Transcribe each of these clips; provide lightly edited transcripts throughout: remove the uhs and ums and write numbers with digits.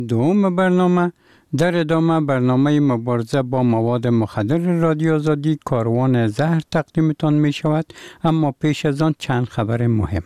دوم برنامه در ادامه برنامه مبارزه با مواد مخدر رادیو آزادی کاروان زهر تقدیمتان می شود، اما پیش از آن چند خبر مهم.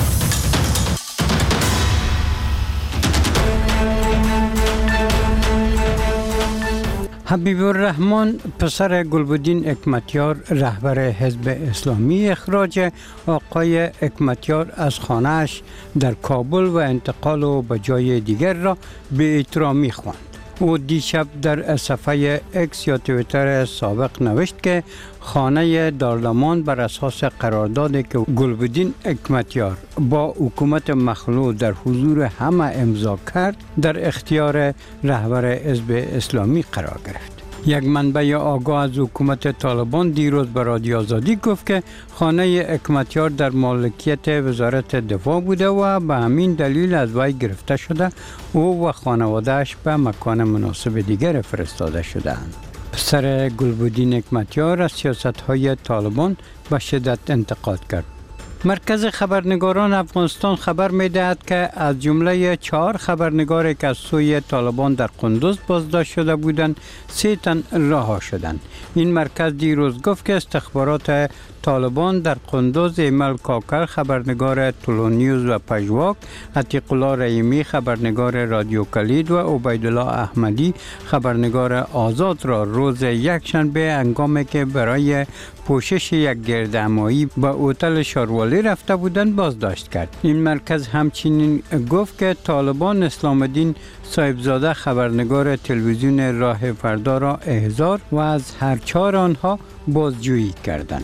حبیب الرحمن پسر گلبدین حکمتیار رهبر حزب اسلامی اخراج آقای حکمتیار از خانه‌اش در کابل و انتقال او به جای دیگر را به احترامی خواند. او دیشب در صفحه اکس یا توییتر سابق نوشت که خانه دارالمان بر اساس قراردادی که گلبدین حکمتیار با حکومت مخلوع در حضور همه امضا کرد در اختیار رهبر حزب اسلامی قرار گرفت. یک منبع آگاه از حکومت طالبان دیروز به رادیو آزادی گفت که خانه حکمتیار در مالکیت وزارت دفاع بوده و به همین دلیل از وی گرفته شده او و خانواده‌اش به مکان مناسب دیگر فرستاده شده‌اند. پسر گلبدین حکمتیار از سیاست‌های طالبان به شدت انتقاد کرد. مرکز خبرنگاران افغانستان خبر می‌دهد که از جمله 4 خبرنگاری که از سوی طالبان در قندوز بازداشت شده بودند 3 تن رها شدند. این مرکز دیروز گفت که استخبارات طالبان در قندوز ایمل کاکر خبرنگار طلو نیوز و پژواک، عتیق الله رحیمی خبرنگار رادیو کلید و عبیدالله احمدی خبرنگار آزاد را روز یکشنبه هنگامی که برای پوشش یک گردهمایی به هتل شاروالی رفته بودند بازداشت کرد. این مرکز همچنین گفت که طالبان اسلام الدین صاحبزاده خبرنگار تلویزیون راه فردا را احضار و از هر 4 آنها بازجویی کردند.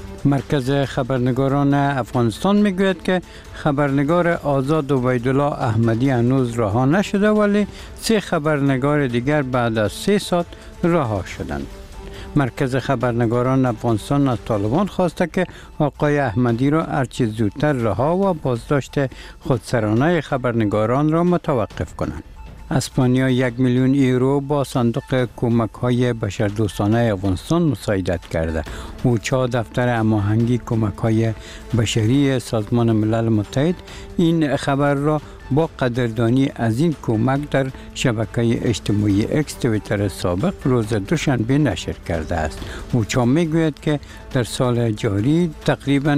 مرکز خبرنگاران افغانستان میگوید که خبرنگار آزاد عبیدالله احمدی هنوز رها نشده ولی 3 خبرنگار دیگر بعد از 3 ساعت رها شدند. مرکز خبرنگاران افغانستان از طالبان خواسته که آقای احمدی را هرچه زودتر رها و بازداشت خودسرانه خبرنگاران را متوقف کنند. اسپانیا 1 میلیون یورو با صندوق کمک‌های بشردوستانه افغانستان مساعدت کرده. اوچا دفتر هماهنگی کمک‌های بشری سازمان ملل متحد این خبر را با قدردانی از این کمک در شبکه اجتماعی اکس توییتر سابق روز دوشنبه نشر کرده است. اوچا میگوید که در سال جاری تقریباً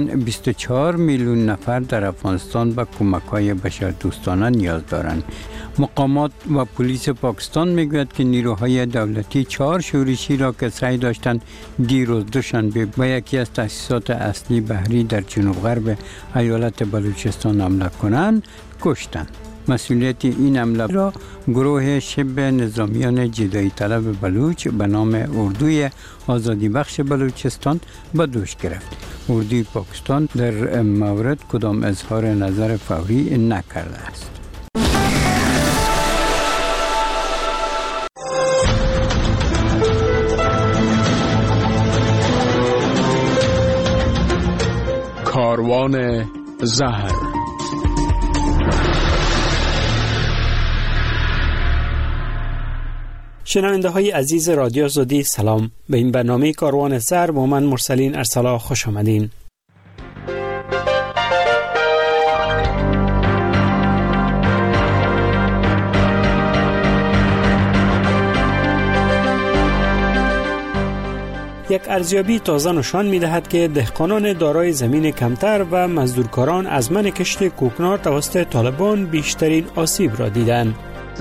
24 میلیون نفر در افغانستان به کمک‌های بشردوستانه نیاز دارند. مقامات و پلیس پاکستان میگوید که نیروهای دولتی 4 شورشی را که سعی داشتند دیروز دوشنبه به یکی از تأسیسات اصلی بحری در جنوب غرب ایالت بلوچستان حمله کنند کشتند. مسئولیت این حمله را گروه شبه نظامیان جدایی طلب بلوچ به نام اردوی آزادی بخش بلوچستان به دوش گرفت. اردوی پاکستان در مورد کدام اظهار نظر فوری نکرده است. کاروان زهر. شنونده های عزیز رادیو آزادی سلام. به این برنامه کاروان زهر با من مرسلین ارسلا خوش آمدین. یک ارزیابی تازه نشان می‌دهد که دهقانان دارای زمین کمتر و مزدورکاران از منع کشت کوکنار توسط طالبان بیشترین آسیب را دیدند.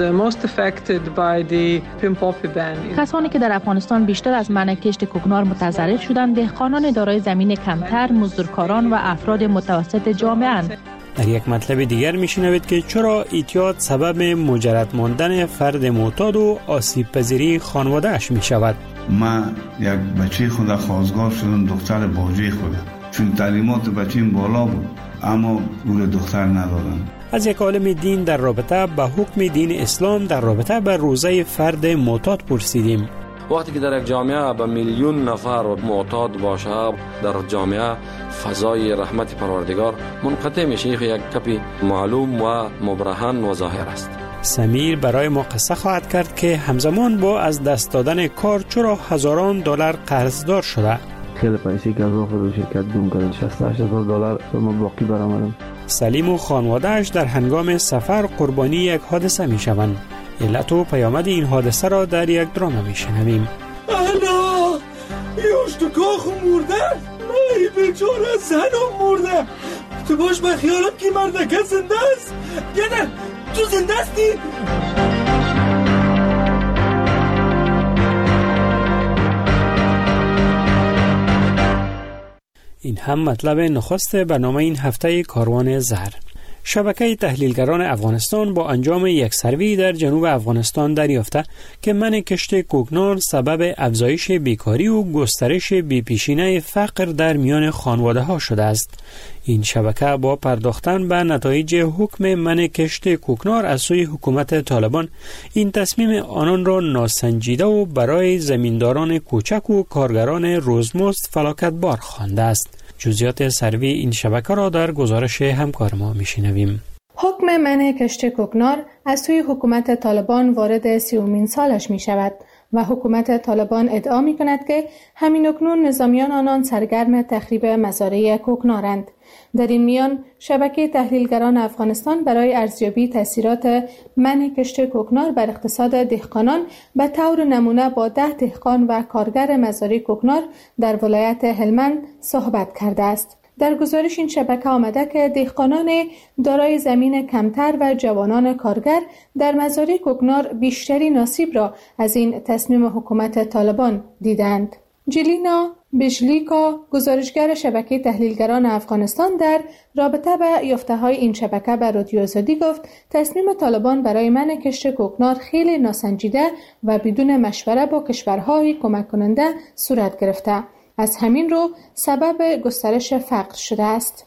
کسانی که در افغانستان بیشتر از منع کشت کوکنار متضرر شدند دهقانان دارای زمین کمتر، مزدورکاران و افراد متوسط جامعه اند. در یک مطلب دیگر میشنوید که چرا اعتیاد سبب مجرد ماندن فرد معتاد و آسیب پذیری خانواده اش می شود. من یک بچه خود خواستگار شدم، دختر باجه خودم، چون تعلیمات بچیم بالا بود اما گول دختر ندادم. از یک عالم دین در رابطه با حکم دین اسلام در رابطه با روزه فرد معتاد پرسیدیم. وقتی که در یک جامعه به میلیون نفر معتاد باشه، در جامعه فضای رحمت پروردگار منقطع میشه. یک کپی معلوم و مبرهن و ظاهر است. سمیر برای ما قصه خواهد کرد که همزمان با از دست دادن کار چرا هزاران دلار قرضدار شده. خیلی پیسی که از خود شرکت گم کردن، 68,000 دلار ما باقی برآمدم. سلیم و خانواده‌اش در هنگام سفر قربانی یک حادثه میشوند. علت و پیامد این حادثه را در یک درام میشنویم. الا یوش تو کاخ مرده، ای بیچاره زنم مرده. تو باش من خیالم که مردکه زنده است. یعنی تو زنده استی؟ این هم مطلب نخست برنامه این هفته کاروان زهر. شبکه تحلیلگران افغانستان با انجام یک سروی در جنوب افغانستان دریافته که منع کشت کوکنار سبب افزایش بیکاری و گسترش بی‌پیشینه فقر در میان خانواده ها شده است. این شبکه با پرداختن به نتایج حکم منع کشت کوکنار از سوی حکومت طالبان این تصمیم آنان را ناسنجیده و برای زمینداران کوچک و کارگران روزمزد فلاکتبار خوانده است. جزئیات سروی این شبکه را در گزارش همکار ما میشنویم. حکم منع کشت کوکنار از سوی حکومت طالبان وارد 30مین سالش می شود و حکومت طالبان ادعا می کند که همین اکنون نظامیان آنان سرگرم تخریب مزارع کوکنارند. در این میان شبکه تحلیلگران افغانستان برای ارزیابی تاثیرات منع کشت کوکنار بر اقتصاد دهقانان به طور نمونه با 10 دهقان و کارگر مزارع کوکنار در ولایت هلمند صحبت کرده است. در گزارش این شبکه آمده که دهقانان دارای زمین کمتر و جوانان کارگر در مزارع کوکنار بیشترین آسیب را از این تصمیم حکومت طالبان دیدند. جلینا بجلیکا گزارشگر شبکه تحلیلگران افغانستان در رابطه به یافته‌های این شبکه به رادیو آزادی گفت تصمیم طالبان برای منع کشت کوکنار خیلی ناسنجیده و بدون مشوره با کشورهای کمک کننده صورت گرفته. از همین رو سبب گسترش فقر شده است.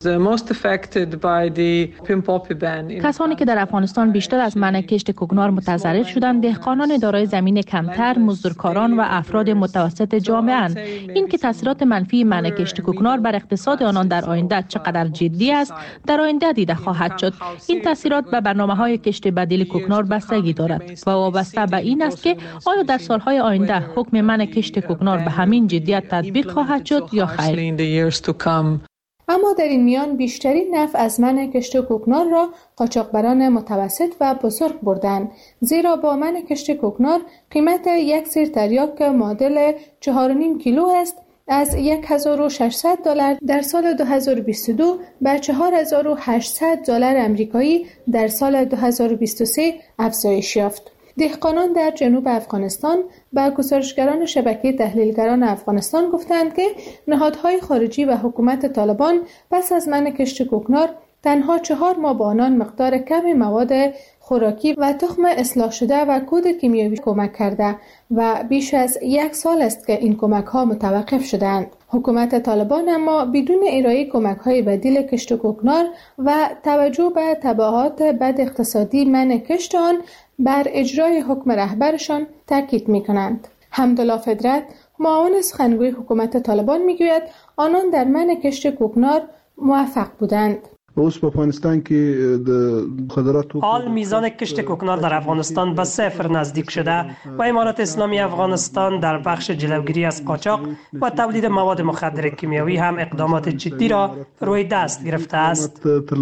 کسانی که در افغانستان بیشتر از منع کشت کوکنار متضرر شدند دهقانان دارای زمین کمتر، مزدورکاران و افراد متوسط جامعه اند. این که تاثیرات منفی منع کشت کوکنار بر اقتصاد آنان در آینده چقدر جدی است در آینده دیده خواهد شد. این تاثیرات به برنامه‌های کشت بدیل کوکنار بستگی دارد و وابسته به این است که آیا در سالهای آینده حکم منع کشت کوکنار به همین جدیت تطبیق خواهد شد یا خیر. اما در این میان بیشترین نفع از منع کشت کوکنار را قاچاقبران متوسط و بزرگ بردند، زیرا با منع کشت کوکنار قیمت یک سیر تریاک معادل 4.5 کیلو است از $1,600 در سال 2022 به $4,800 آمریکایی در سال 2023 افزایش یافت. دهقانان در جنوب افغانستان با گزارشگران شبکه تحلیلگران افغانستان گفتند که نهادهای خارجی و حکومت طالبان پس از منع کشت کوکنار تنها 4 ماه به آنان مقدار کم مواد خوراکی و تخم اصلاح شده و کود کیمیایی کمک کرده و بیش از 1 سال است که این کمک ها متوقف شدند. حکومت طالبان اما بدون ارائه کمک های بدیل کشت کوکنار و توجه به تبعات بد اقتصادی منع کشت آن بر اجرای حکم رهبرشان تاکید می‌کنند. حمدالله فدرت معاون سخنگوی حکومت طالبان میگوید آنان در منع کشت کوکنار موفق بودند. اوس په افغانستان کې د خضراتو حال میزان کشت کوکنار در افغانستان به 0 نزدیک شده و امارات اسلامی افغانستان در بخش جلوگیری از قاچاق و تولید مواد مخدر کیمیایی هم اقدامات جدی را روی دست گرفته است.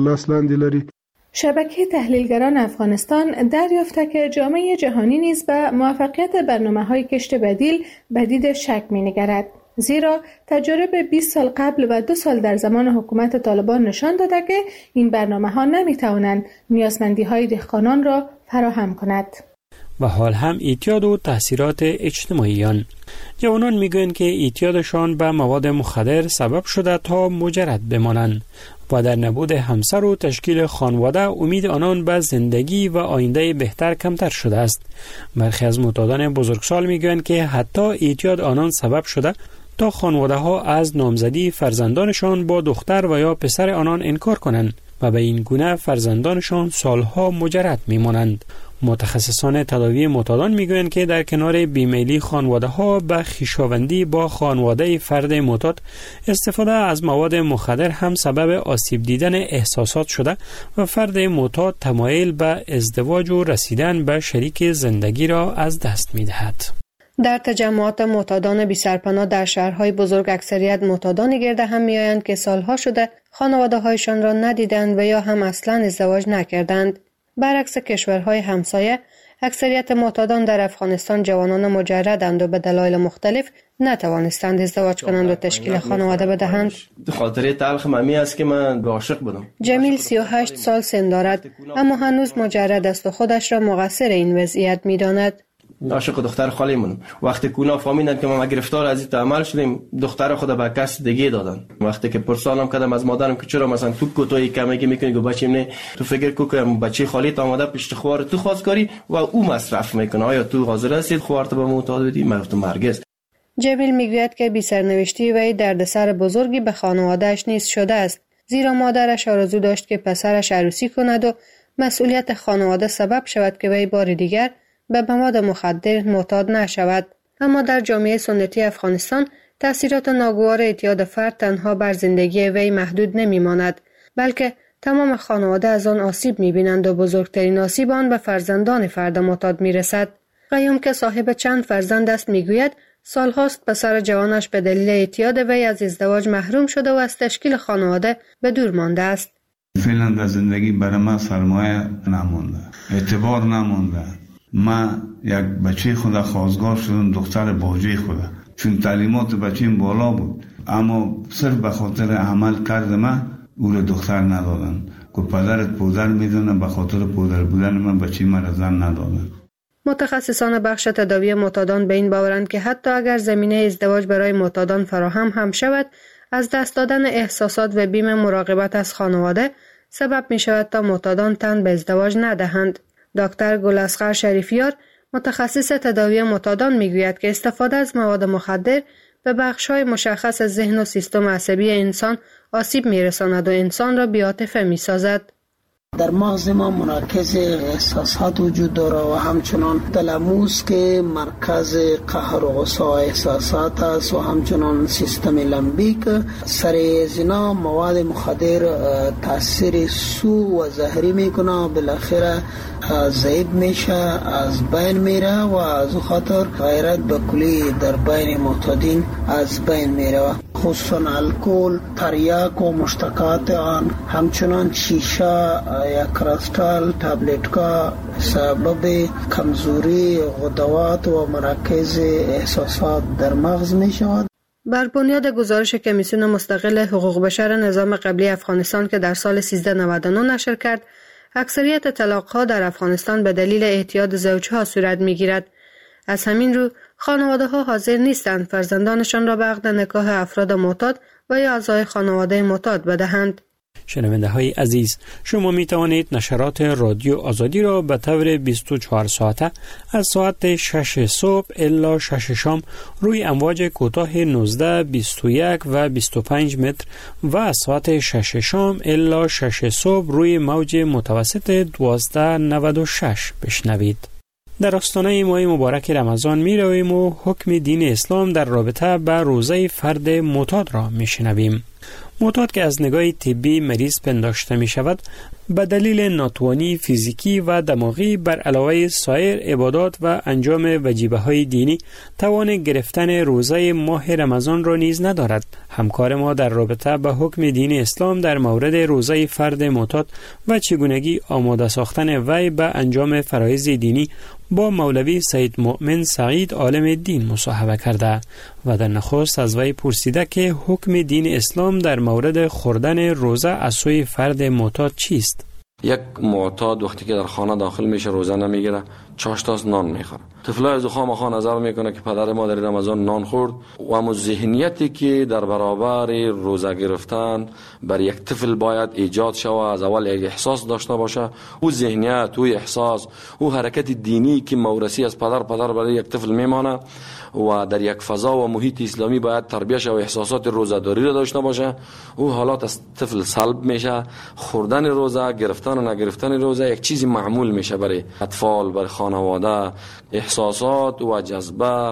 شبکه تحلیلگران افغانستان دریافته که جامعه جهانی نیز به موفقیت برنامه‌های کشت بدیل به دید شک می‌نگرد، زیرا تجارب 20 سال قبل و 2 سال در زمان حکومت طالبان نشان داده که این برنامه‌ها نمی‌توانند نیازمندی‌های دهقانان را فراهم کند. و حال هم اعتیاد و تاثیرات اجتماعی آن. جوانان میگویند که اعتیادشان به مواد مخدر سبب شده تا مجرد بمانند و در نبود همسر و تشکیل خانواده امید آنان به زندگی و آینده بهتر کمتر شده است. برخی از معتادان بزرگسال میگویند که حتی اعتیاد آنان سبب شده تا خانواده ها از نامزدی فرزندانشان با دختر و یا پسر آنان انکار کنند و به این گونه فرزندانشان سالها مجرد میمانند. متخصصان تداوی معتادان میگویند که در کنار بیمیلی خانواده ها به خویشاوندی با خانواده فرد معتاد، استفاده از مواد مخدر هم سبب آسیب دیدن احساسات شده و فرد معتاد تمایل به ازدواج و رسیدن به شریک زندگی را از دست میدهد. در تجمعات معتادان بی سرپناه در شهرهای بزرگ اکثریت معتادان گرده هم میآیند که سالها شده خانواده هایشان را ندیدند و یا هم اصلا ازدواج نکردند. برعکس کشورهای همسایه، اکثریت معتادان در افغانستان جوانان مجردند و به دلایل مختلف نتوانستند ازدواج کنند و تشکیل خانواده بدهند. خاطره تلخ ممی است که من عاشق بودم. جمیل 38 سال سن دارد اما هنوز مجرد است و خودش را مقصر این وضعیت می‌داند. عاشق دختر خالیمونم. وقتی کونا فهمیدن که ما گرفتار از این عمل شدیم، دختر خود به کس دیگه دادن. وقتی که پرسانم کردم از مادرم که چرا مثلا تو کوتاهی کمکی میکنی گفت بچه‌م نه، تو فکر کو که بچه خالیت آماده پشت خوار تو خواستگاری و او مصرف میکنه، آیا تو حاضر هستی خوارت به معتاد بدی؟ من گفتم هرگز. جمیل میگوید که بی سرنوشتی وی دردسر بزرگی به خانواده‌اش نیز شده است، زیرا مادرش آرزو داشت که پسرش عروسی کند و مسئولیت خانواده سبب شود که وی بار دیگر به مواد مخدر معتاد نشود. اما در جامعه سنتی افغانستان تأثیرات ناگوار اعتیاد فرد تنها بر زندگی وی محدود نمیماند، بلکه تمام خانواده از آن آسیب میبینند و بزرگترین آسیب آن به فرزندان فرد معتاد میرسد. قیوم که صاحب چند فرزند است میگوید سالهاست پسر جوانش به دلیل اعتیاد وی از ازدواج محروم شده و از تشکیل خانواده به دور مانده است. فعلا در زندگی برای من سرمایه نمونده، اعتبار نمونده. من یک بچه خدا خواستگار شدم، دختر باجه خدا، چون تعلیمات بچه‌م بالا بود، اما صرف به خاطر عمل کرد من او را دختر ندادن که پدرت پودر میدونه، به خاطر پودر بودن من بچه من را زن ندادن. متخصصان بخش تداوی معتادان به این باورند که حتی اگر زمینه ازدواج برای معتادان فراهم هم شود، از دست دادن احساسات و بیم مراقبت از خانواده سبب می شود تا معتادان تن به ازدواج ندهند. دکتر گلاسقر شریفیار متخصص تداوی معتادان میگوید که استفاده از مواد مخدر به بخش‌های مشخص از ذهن و سیستم عصبی انسان آسیب می‌رساند و انسان را بی‌عاطفه می‌سازد. در مغز ما مرکز احساسات وجود داره و همچنان تلموس که مرکز قهر و غصه احساسات است و همچنان سیستم لمبیک. سر زنا مواد مخدر تاثیر سو و زهری میکنه و بالاخره ضعیف میشه، از بین میره و از خاطر غیرت به کلی در بین معتادین از بین میره، خصوصا الکل، تریاک و مشتقات آن، همچنان شیشه یا کریستال تابلت‌ها سبب کمزوری غدوات و مرکز احساسات در مغز می شود. بر بنیاد گزارش کمیسیون مستقل حقوق بشر نظام قبلی افغانستان که در سال 1399 نشر کرد، اکثریت طلاق‌ها در افغانستان به دلیل اعتیاد زوجها صورت می‌گیرد. از همین رو خانواده‌ها حاضر نیستند فرزندانشان را به عقد نکاح افراد معتاد و یا اعضای خانواده معتاد بدهند. شنونده های عزیز، شما می توانید نشرات رادیو آزادی را به طور 24 ساعته از ساعت 6 صبح الی 6 شام روی امواج کوتاه 19، 21 و 25 متر و از ساعت 6 شام الی 6 صبح روی موج متوسط 1296 بشنوید. در آستانه ماه مبارک رمضان می رویم و حکم دین اسلام در رابطه با روزه فرد معتاد را می شنویم. معتاد که از نگاه طبی مریض پنداشته می شود، به دلیل ناتوانی فیزیکی و دماغی بر علاوه سایر عبادات و انجام وجیبه های دینی توان گرفتن روزه ماه رمضان را نیز ندارد. همکار ما در رابطه با حکم دین اسلام در مورد روزه فرد معتاد و چگونگی آماده ساختن وی به انجام فرایض دینی با مولوی سید مؤمن سعید عالم دین مصاحبه کرده و در نخست از وی پرسیده که حکم دین اسلام در مورد خوردن روزه از سوی فرد معتاد چیست؟ یک معتاد وقتی که در خانه داخل میشه روزه نمیگیره، چاشتاس نان میخوره. طفلای زخامخواه نظر میکنه که پدر ما در رمضان نان خورد و اما ذهنیتی که در برابر روزه گرفتن بر یک طفل باید ایجاد شود، از اول یک احساس داشته باشه، او ذهنیت، او احساس، او حرکت دینی که موروثی از پدر برای یک طفل میمانه و در یک فضا و محیط اسلامی باید تربیتش و احساسات روزه‌داری را داشته باشه، او حالات از طفل سلب میشه. خوردن روزه، گرفتن و نگرفتن روزه یک چیزی معمول میشه برای اطفال، برای خانواده. احساسات و جذبه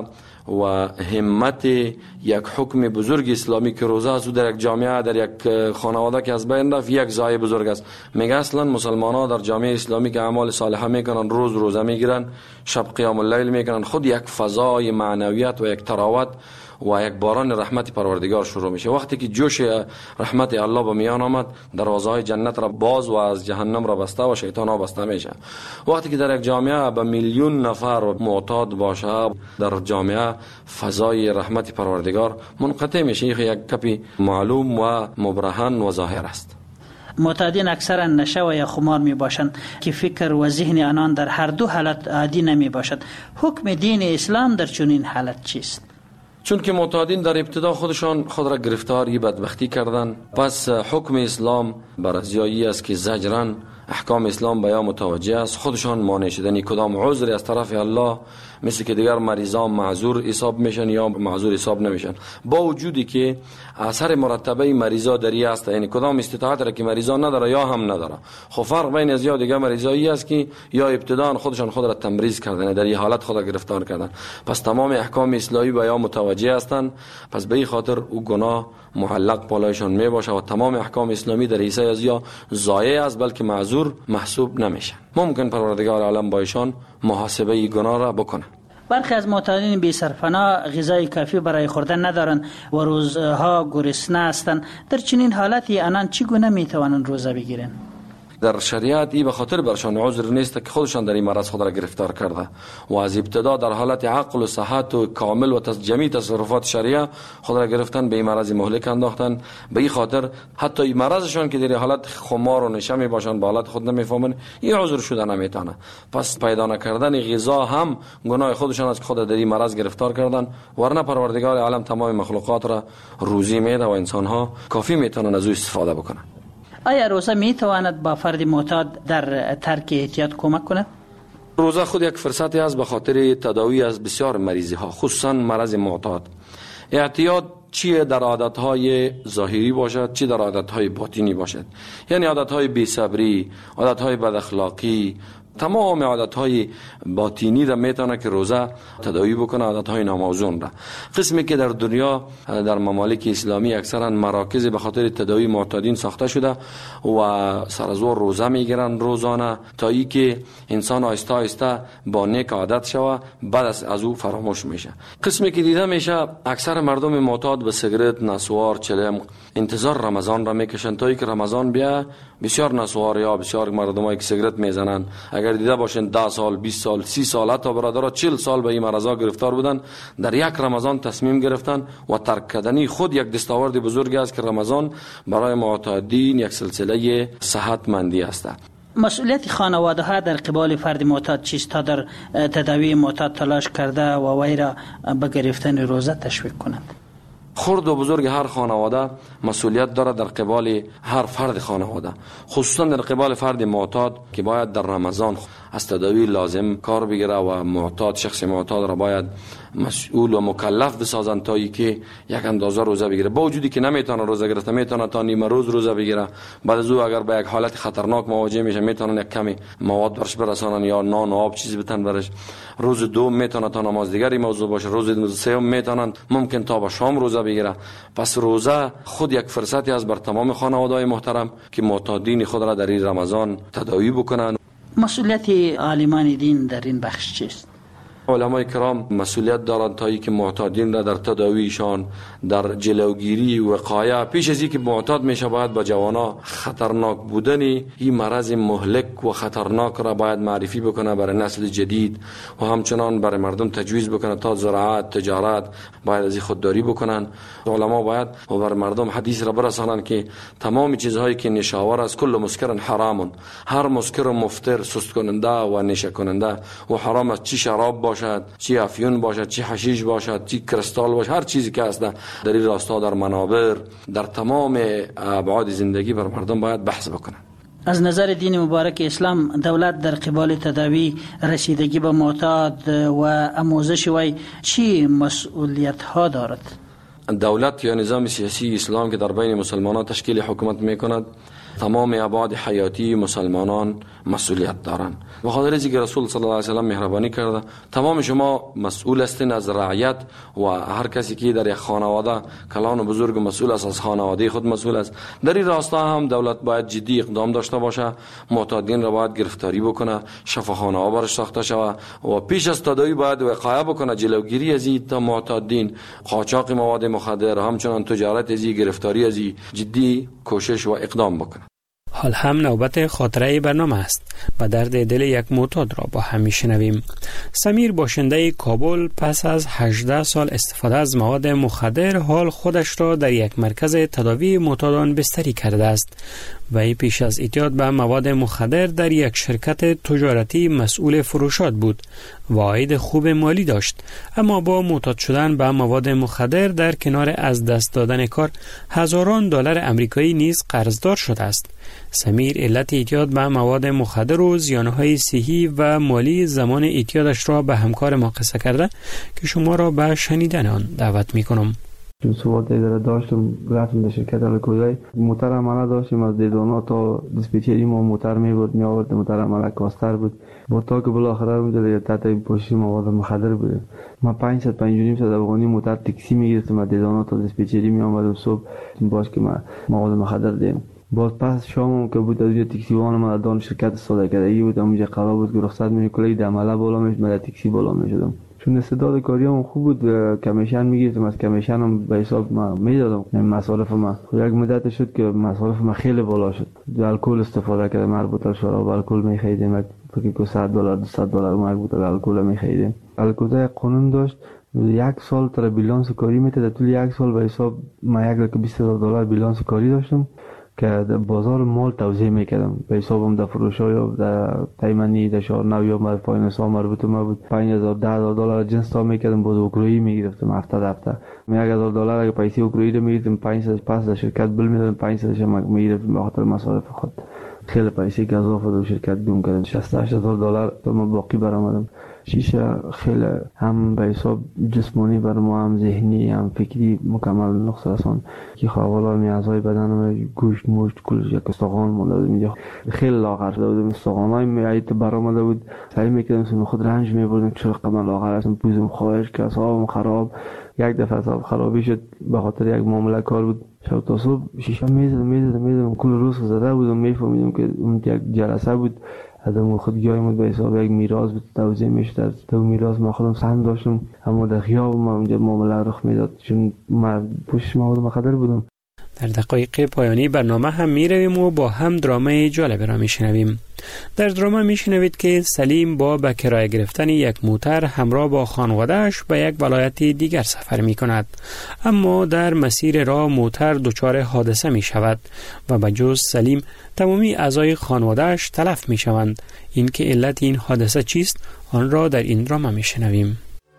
و همت یک حکم بزرگ اسلامی که روزه است در یک جامعه، در یک خانواده که از بین رفت، یک ضایع بزرگ است. میگه اصلا مسلمان ها در جامعه اسلامی که اعمال صالحه میکنن، روزه میگیرن، شب قیام اللیل میکنن، خود یک فضای معنویت و یک تراوت و یک باران رحمت پروردگار شروع میشه. وقتی که جوش رحمت الله به میان آمد، دروازه‌های جنت را باز و از جهنم را بسته و شیطان ها بسته میشه. وقتی که در یک جامعه به میلیون نفر معتاد باشه، در جامعه فضای رحمت پروردگار منقطع میشه. یک کپی معلوم و مبرهن و ظاهر است. معتادین اکثرا نشه و یا خمار می باشند که فکر و ذهن آنان در هر دو حالت عادی نمی باشد. حکم دین اسلام در چنین حالت چیست؟ چون که معتادین در ابتدا خودشان خود را گرفتاری بدبختی کردن، پس حکم اسلام بر ازیایی است که زجرن احکام اسلام به یا متوجه است، خودشان مانع شدنی کدام عذری از طرف الله، مثل که دیگر مریضان معذور حساب میشن یا معذور حساب نمیشن، با وجودی که اثر مرتبه مریضا دری است، یعنی کدام استطاعت را که مریضان نداره یا هم نداره. خب فرق بین از یا دیگر مریضایی است که یا ابتداً خودشان خود را تمریض کردن، در این حالت خود را گرفتار کردن، پس تمام احکام اسلامی به یا متوجه هستند، پس به این خاطر او گناه معلق بالایشان می باشه و تمام احکام اسلامی در حیث از یا ضایع است، بلکه معذور محسوب نمیشن. ممکن پروردگار عالم با ایشان محاسبه ای گناه را بکنه. برخی از معتادین بی سرپناه غذای کافی برای خوردن ندارند و روزها گرسنه هستند. در چنین حالتی آنان چگونه میتوانند روزه بگیرند؟ در شریعت ای به خاطر برشان عذر نیست که خودشان در این مرض خود را گرفتار کرده و از ابتدا در حالت عقل و صحت و کامل و جمعی تصرفات شریعه خود را گرفتن، به این مرض مهلک انداختن. به این خاطر حتی این مرضشان که در حالت خمار و نشه می باشند، با حالت خود نمیفهمند، این عذر شده نمیتونه. پس پیدا نکردن غذا هم گناه خودشان است که خود در این مرض گرفتار کردن، ورنه پروردگار عالم تمام مخلوقات را روزی میده و انسان ها کافی میتونن از او استفاده بکنن. آیا روزه می تواند با فرد معتاد در ترک اعتیاد کمک کند؟ روزه خود یک فرصتی است به خاطر تداوی از بسیار مریضی ها، خصوصا مرض معتاد. اعتیاد چیه در عادتهای ظاهری باشد، چی در عادتهای باطنی باشد، یعنی عادتهای بی‌صبری، عادتهای بد اخلاقی، تمام عادتهای باطنی را میتونه که روزه تداوی بکنه، عادتهای ناموزون را. قسمی که در دنیا در ممالک اسلامی اکثرا مراکز به خاطر تداوی معتادین ساخته شده و سر از روزه میگیرن روزانه تا ای که انسان آهسته آهسته با نیک عادت شوه، بعد از او فراموش میشه. قسمی که دیده میشه اکثر مردم معتاد به سیگرت، نسوار، چلم انتظار رمضان را میکشن تا ای که رمضان بیا. بسیار نسوار یا بسیار مردمایی که سیگرت میزنن، اگر دیده باشین 10 سال، 20 سال، 30 سال، حتی برادرها 40 سال به این مرضا گرفتار بودن، در یک رمضان تصمیم گرفتن و ترک کردنی خود یک دستاورد بزرگی است که رمضان برای معتادین یک سلسله صحتمندی است. مسئولیت خانواده ها در قبال فرد معتاد چیست تا در تداوی معتاد تلاش کرده و وی را به گرفتن روزه تشویق کنند؟ خرد و بزرگ هر خانواده مسئولیت داره در قبال هر فرد خانواده، خصوصا در قبال فرد معتاد که باید در رمضان از تداوی لازم کار بگیره و معتاد، شخص معتاد را باید مسئول و مکلف بسازن تا ای که یک اندازه روزه بگیره. با وجودی که نمیتونه روزه گرفته، میتونه تا نیم روز روزه بگیره، بعد از او اگر به یک حالت خطرناک مواجه میشه میتونن یک کمی مواد برش برسانن یا نان و آب چیزی بتن برش. روز دوم میتونه تا نماز دیگری موضوع باشه، روز سوم میتونن ممکن تا به شام روزه بگیره. پس روزه خود یک فرصتی است بر تمام خانواده‌های محترم که معتادین خود را در این رمضان تداوی بکنن. مسئولیت عالمان دین در این بخش چیست؟ علمای کرام مسئولیت دارند تا اینکه معتادین را در تداویشان، در جلوگیری و وقایه، پیش از اینکه معتاد میشه باید با جوانا خطرناک بودنی این مرض مهلک و خطرناک را باید معرفی بکنه برای نسل جدید و همچنان برای مردم تجویز بکنه تا زراعت، تجارت باید از این خودداری بکنن. علما باید و برای مردم حدیث را برسانند که تمام چیزهایی که نشاور است کل مسکر حرام، هر مسکر مفتر، سست کننده و نشه کننده و حرام است، چی شراب باشد، چی افیون باشد، چی حشیش باشد، چی کریستال باشد، هر چیزی که هست در این راستا، در منابر، در تمام ابعاد زندگی بر مردم باید بحث بکنن. از نظر دین مبارک اسلام دولت در قبال تداوی، رسیدگی به معتاد و آموزش وی چی مسئولیت ها دارد؟ دولت یا نظام سیاسی اسلام که در بین مسلمانان تشکیل حکومت میکند تمام ابعاد حیاتی مسلمانان مسئولیت دارند. و خاطر اینکه رسول صلی الله علیه و سلم مهربانی کرده تمام شما مسئول هستین از رعیت و هر کسی که در یک خانواده کلان و بزرگ مسئول است، از خانواده خود مسئول است. در این راستا هم دولت باید جدی اقدام داشته باشه، معتادین را باید گرفتاری بکنه، شفاخانه ها برش ساخته شود و پیش از تداوی باید وقایع بکنه، جلوگیری از این معتادین، قاچاق مواد مخدر، همچنان تجارت از این، گرفتاری از این، جدی کوشش و اقدام بکنه. حال هم نوبت خاطره برنامه است و درد دل یک معتاد را با هم میشنویم. سمیر باشنده کابل پس از 18 سال استفاده از مواد مخدر حال خودش را در یک مرکز تداوی معتادان بستری کرده است. وی پیش از اعتیاد به مواد مخدر در یک شرکت تجارتی مسئول فروشات بود و عاید خوب مالی داشت، اما با معتاد شدن به مواد مخدر در کنار از دست دادن کار هزاران دلار آمریکایی نیز قرضدار شده است. سمیر علت اعتیاد به مواد مخدر و زیانهای صحی و مالی زمان اعتیادش را به همکار ما قصه کرده که شما را به شنیدن آن دعوت میکنم. چون سوال اداره داشتم رفتم در شرکت الکوزای موتر عمله داشتیم، از دیدانا تا دیسپیچری ما موتر می آورد، موتر عمله کاستر بود با تا که بالاخره میداد تحت پوشش مواد مخدر بود. ما 500 افغانی موتر تاکسی میگرفتم از دیدانا تا دیسپیچری می آمدم صبح باش که ما مواد مخدر دیم. باز پس شام که بود از تاکسی وان ما دان شرکت سوداگری بود، اونجا قرار بود که رخصت می کلی د عمله بالا میشد، من تاکسی بالا میشدم. چون استعداد کاریم خوب بود، کمیشن میگرفتم، از کمیشنم به حساب ما میدادم مصارف ما. یک مدت شد که مصارف ما خیلی بالا شد، الکل استفاده کردم، مربوطه شراب الکل میخریدیم، فکر کنم $100 $200 مربوطه الکل میخریدیم. الکل قانون داشت 1 سال تر بیلانس کاری میته، طول 1 سال به حساب ما $120,000 بیلانس کاری داشتم که در بازار مال توزیع میکردم به حسابم، در فروش‌ها یا در تایمنی در شهر نو یا در فایننس ها مربوط ما بود. $5,000 $10,000 جنس تا میکردم، باز اوکرویی میگرفتم هفته $1,000 اگه پیسه اوکرویی رو میگرفتم 500 پس در شرکت بل میدادم، 500 میگرفتم به خاطر مصارف خود. خیلی پیسه گزاف در شرکت گم کردم، $60,000 تا ما باقی برآمدم. شیشه خیلی هم به حساب جسمانی بر ما، هم ذهنی هم فکری مکمل نقص رسان که خواهوالا میازهای بدنم گوشت مشت کلش یک استخوان مونده بود، خیلی لاغر شده بودم، استخوانای میایت برآمده بود، سعی میکردم سم خود رنج میبردم چرا قمل لاغر هستم، پوزم خواهش که اصابم خراب. یک دفعه اصاب خرابی شد به خاطر یک معامله کار بود، شب تا صبح شیشه میزدم کل روز زده بودم، میفهمیدم که اون یک جلسه بود آدم خودگی‌ام به حساب یک میراث بود توزیع میشد. از تو میراث ما خودم سهم داشتم، اما در خیاب ما اونجا معامله رخ میداد چون من پوشش مواد مخدر بودم. در دقایق پایانی برنامه هم میرویم و با هم درامه جالب را میشنویم. در درامه میشنوید که سلیم با به کرایه گرفتن یک موتر همراه با خانواده‌اش به یک ولایت دیگر سفر میکند، اما در مسیر راه موتر دچار حادثه میشود و به جز سلیم تمامی اعضای خانواده‌اش تلف میشوند. این که علت این حادثه چیست آن را در این درامه میشنویم.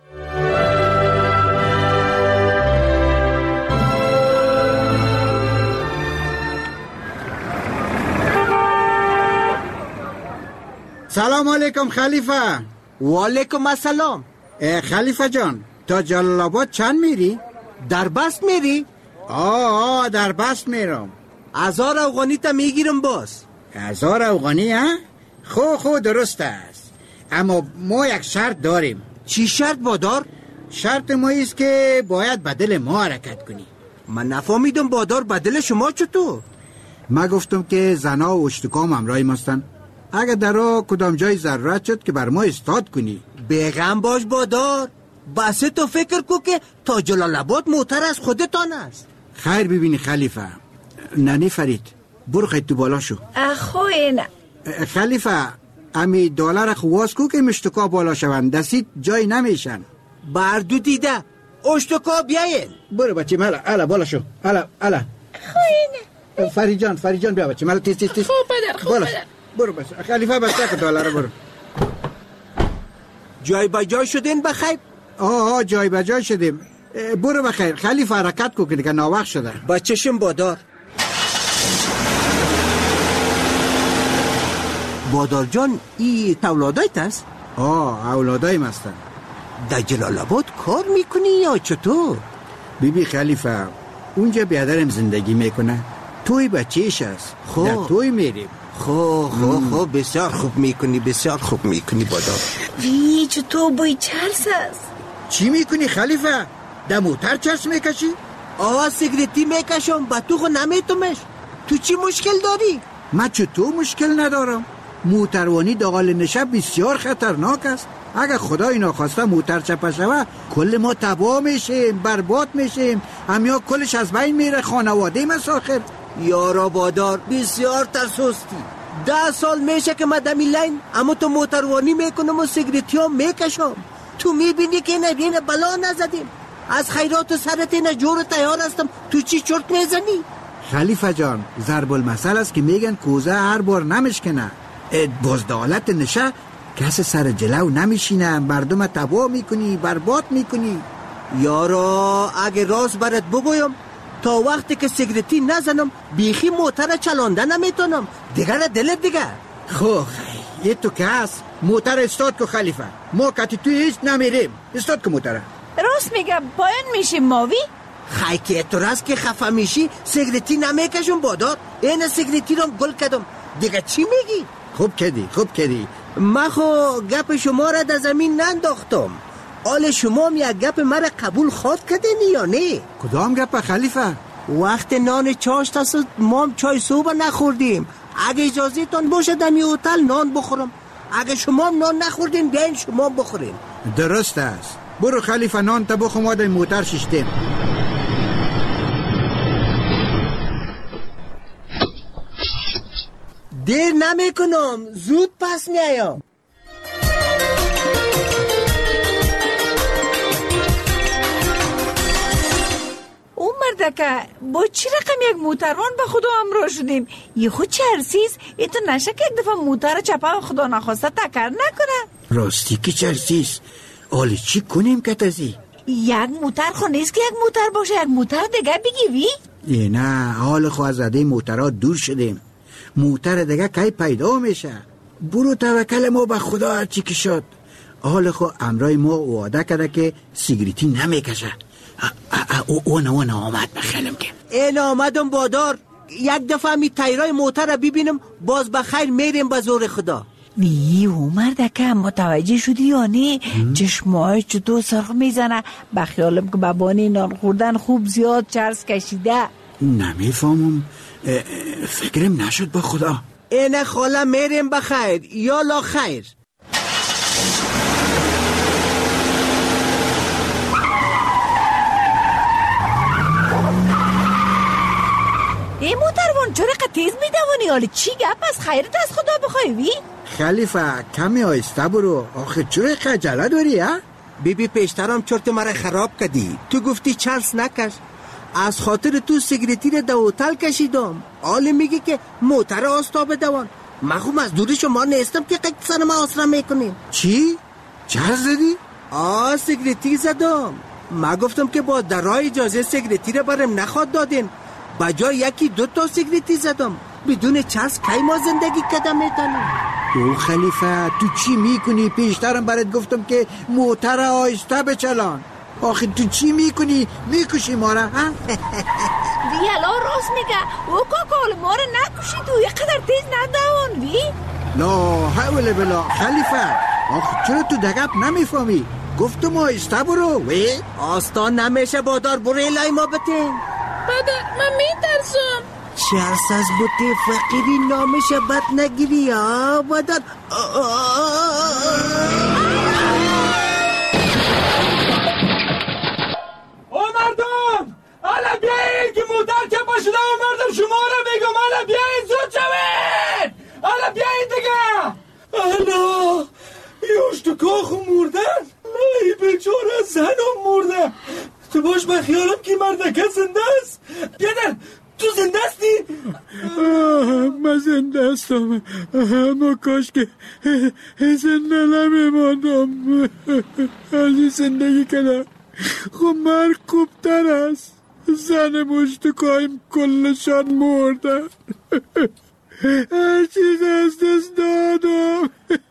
سلام علیکم خلیفه. و علیکم السلام. خلیفه جان تا جلال آباد چند میری؟ در بست میری؟ آه در بست میرم. 1000 افغانی تا میگیرم باز. 1000 افغانی ها؟ خو درست است، اما ما یک شرط داریم. چی شرط بادار؟ شرط ما ایست که باید بدل ما حرکت کنی. من نفهمیدم بادار بدل شما چطور؟ ما گفتم که زنا و اشتکام همراهی ماستن، اگر در راه کدام جای ضرورت شد که بر ما استاد کنی. بیغم باش بادار، بس تو فکر کو که تا جلال آباد موتر از خودتان است. خیر ببینی خلیفه. ننی فرید برو خیلی تو بالا شو. خوین خلیفه امی دلار خواست کو که مشتکا بالا شوند، دستید جای نمیشن. بردو دیده اشتکا بیاین. برو بچه مالا الا بالا شو. الا خوین فرید جان بیا بچه مالا تیز خوب بدر برو بس خلیفه بسته که دلار برو. جای بجای شدین بخیر؟ آه جای بجای شدیم. برو بخیر خلیفه حرکت کو که ناوقت شده. بچشم بادار. بادار جان ای اولادایت است؟ اولادایم هستن. در جلال آباد کار میکنی یا چطور؟ بیبی خلیفه اونجا بیادرم زندگی میکنه، توی بچهش است. در توی میریم. خب بسیار خوب میکنی، بسیار خوب میکنی بادار. ویچ تو بوی چرس است. چی میکنی خلیفه؟ در موتر چرس میکشی؟ آوا سیگریتی میکشم، با تو خو نمیتومش. تو چی مشکل داری؟ من چطور مشکل ندارم؟ موتروانی داخل نشه بسیار خطرناک است. اگر خدای ناخواسته موتر چپه شوه کل ما تباه میشیم، برباد میشیم، همیا کلش از بین میره، خانواده مساخر. یارا بادار بسیار ترسوستی. 10 سال میشه که من دمی لین، اما تو موتروانی میکنم و سیگریتی هم میکشم. تو میبینی که نبینه بلا نزدیم. از خیرات و سرت اینه جور تیار هستم، تو چی چرت میزنی؟ خلیفه جان، ضرب المثل است که میگن کوزه هر بار نمشکنه. بزدالت نشه کس سر جلو نمیشینه، مردم تباه میکنی، برباد میکنی. یارا اگه راست برات بگویم، تا وقتی که سیگریتی نزنم بیخی موتر چلانده نمیتونم. دیگر دلت دیگر. خب یه تو که هست موتر استاد که خلیفه، ما کتی توی هیچ نمیریم. استاد که موتره. راست میگم پایین میشیم ماوی. خی که تو راست که خفه میشی سیگریتی نمیکشم بادار. این سیگریتی رو گل کردم. دیگه چی میگی؟ خوب کردی. من خو گپ شما را در زمین ننداختم. آل شما هم یک گپ مرا قبول خواد کردین یا نه؟ کدام گپ خلیفه؟ وقت نان چاشت است ما هم چای صبح نخوردیم. اگه اجازه تان باشه دمی هتل نان بخورم. اگه شما هم نان نخوردین بیاین شما بخورین. درست است. برو خلیفه نان تا بخور، ما در موتر ششتیم. دیر نمی کنم، زود پس میایم. او مردکه با چی رقم یک موتروان به خدا امرا شدیم؟ یه خود چرسیز ای تو نشه که یک دفعه موتر چپه خدا نخواسته تکر نکنه. راستی که چرسیز. حالی چی کنیم که تزی؟ یک موتر خو نیست که یک موتر باشه، یک موتر دیگه بگی وی؟ نه حال خو از عده موترها دور شدیم. موتر دیگه کی پیدا میشه. برو توکل ما به خدا هرچی که شد. حال خو امرای ما وعده کرده که سیگریتی نمیکشه. اون آمد بخیلم که این آمدم بادار. یک دفعه می تیرای موتر رو ببینم باز بخیر میریم به زور خدا. نی او مردکه متوجه شدی یا نه؟ چشمای چطور سرخ میزنه. بخیالم که بابانی نان خوردن خوب زیاد چرس کشیده. نمیفهمم، فکرم نشد با خدا. اینه خاله میریم بخیر یا لا خیر. این موتروان چرا تیز میدوانی؟ حالی چی گپ از خیرت از خدا بخوای وی؟ خلیفه کمی آیسته برو. آخه چرا خجالت داری ها؟ بیبی پیشترم چرت مرا خراب کردی. تو گفتی چرس نکش، از خاطر تو سیگریتی رو در هتل کشیدم. حالی میگی که موتر آستاب دوان. من خوب از دوری شما نیستم که قید سر ما آسرا میکنیم. چی؟ چرس زدی؟ سیگریتی زدم. من گفتم که با درای اجازه سیگریتی رو برم نخواد دادین. بجای یکی 2 تا سیگریتی زدم. بدون چرس کی ما زندگی کدام میتونیم؟ او خلیفه تو چی میکنی؟ پیشترم برات گفتم که موتر آهسته بچلان. آخه تو چی میکنی؟ میکشی ما را ها؟ ویالا راست میگه. او کاکال ما را نکشی، تو یه قدر تیز ندوان وی. لا حول بلا خلیفه. آخه چرا تو دقیق نمیفهمی؟ گفتم آهسته برو. وی آستان نمیشه بادار. برو لای ما بتین. بادر من میترسم. چرس از بوتی فقیری نامشه بد نگیری ها بادر. او مردم حالا بیایید که موتر که پاشده و مردم شما را بگم. حالا بیایید زود شوید. حالا بیایید دیگه. حالا یوش تو کاخو مردن. ای بیچاره زنم مرده. تو باش به خیالم که مردکه زنده است. بیادر تو زنده استی؟ من زنده استم، اما کاش که زنده نمیماندم. از زندگی کنم خب مرگ خوبتر است. زن مشتکایم کلشان مردن. هر چیز از دست دادم.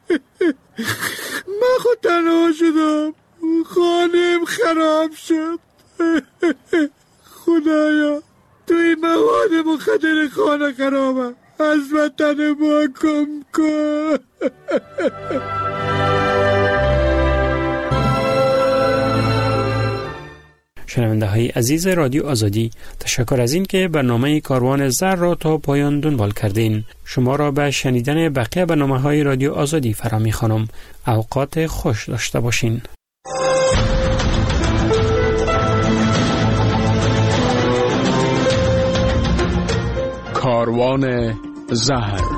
من خود تنها شدم، خانم خراب شد. خدایا توی مواد مخدر خانه خرابه، از وطن ما کم کن. شنونده های عزیز رادیو آزادی، تشکر از این که برنامه کاروان زهر را تا پایان دنبال کردین. شما را به شنیدن بقیه برنامه های رادیو آزادی فرا می‌خوانم. اوقات خوش داشته باشین. کاروان زهر.